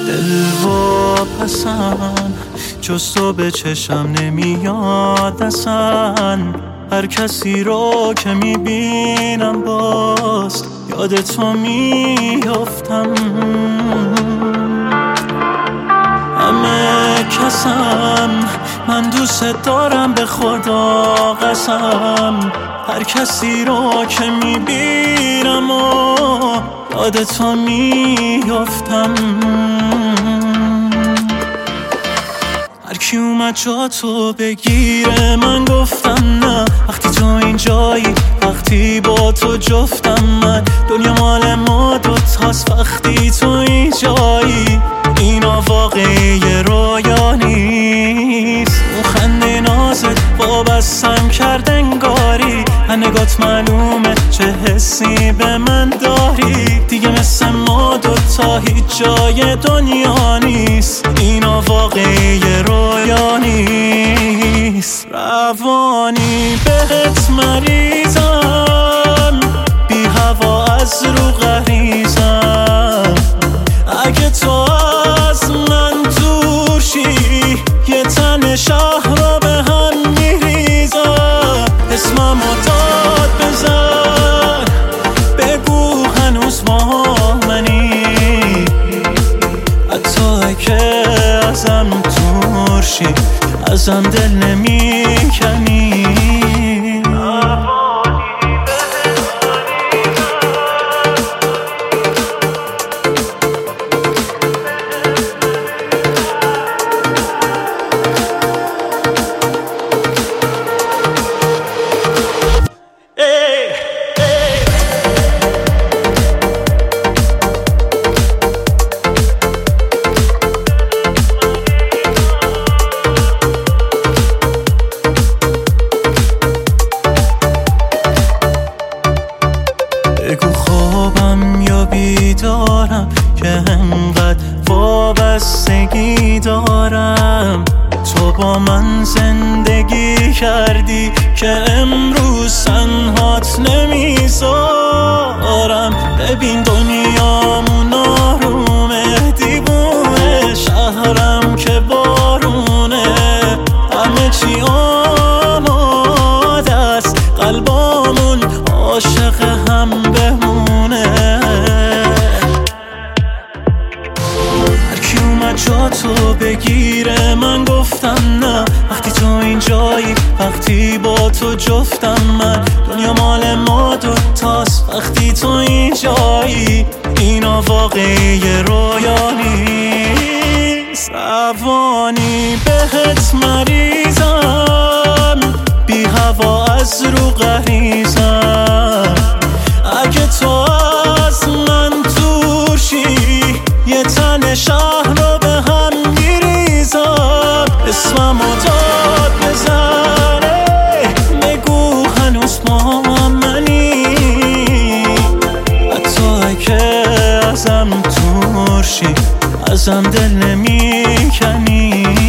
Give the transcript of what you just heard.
دل و پسم جز تو به چشم نمیاد اصلا. هر کسی رو که میبینم باز یاد تو میافتم. همه کسم من دوست دارم به خدا قسم. هر کسی رو که میبینم و یاد تو میافتم. هر کی اومد جا تو بگیره من گفتم نه. وقتی تو اینجایی وقتی با تو جفتم من. دنیا مال ما دوتاست وقتی تو اینجایی. اینا واقعی رویا نیست. اون خنده نازت وابستم کرد انگاری. نگات معلومه چه حسی به من داری. دیگه مثل ما دوتا هیچ جای دنیا نیست. اینا واقعی رویا نیست. روانی بهت مریضم، بی هوا از رو غریزم. اگه تو از من دور شی یه تن شهر رو به هم میریزم. اسممو داد بزن بگو هنوز با منی. حتی که ازم دور شی ازم دل نمیکنی. بگو خوابم یا بیدارم که انقدر وابستگی دارم. تو با من زندگی کردی که امروز تنهات نمیذارم. ببین دنیامون آرومه، دیوونه شهرم که بارونه. همه چی آماده است، قلبامون عاشق هم بمونه. هر کی اومد جا تو بگیره من گفتم نه. وقتی تو اینجایی وقتی با تو جفتم من. دنیا مال ما دوتاست وقتی تو اینجایی. اینا واقعی رویا نیست. روانی بهت مریضم، بی هوا از رو غریزم. اگه تو از من دور شی یه تن شهر رو به هم میریزم. اسممو داد بزنه بگو هنوز با منی. حتی که ازم دور شی ازم دل نمیکنی.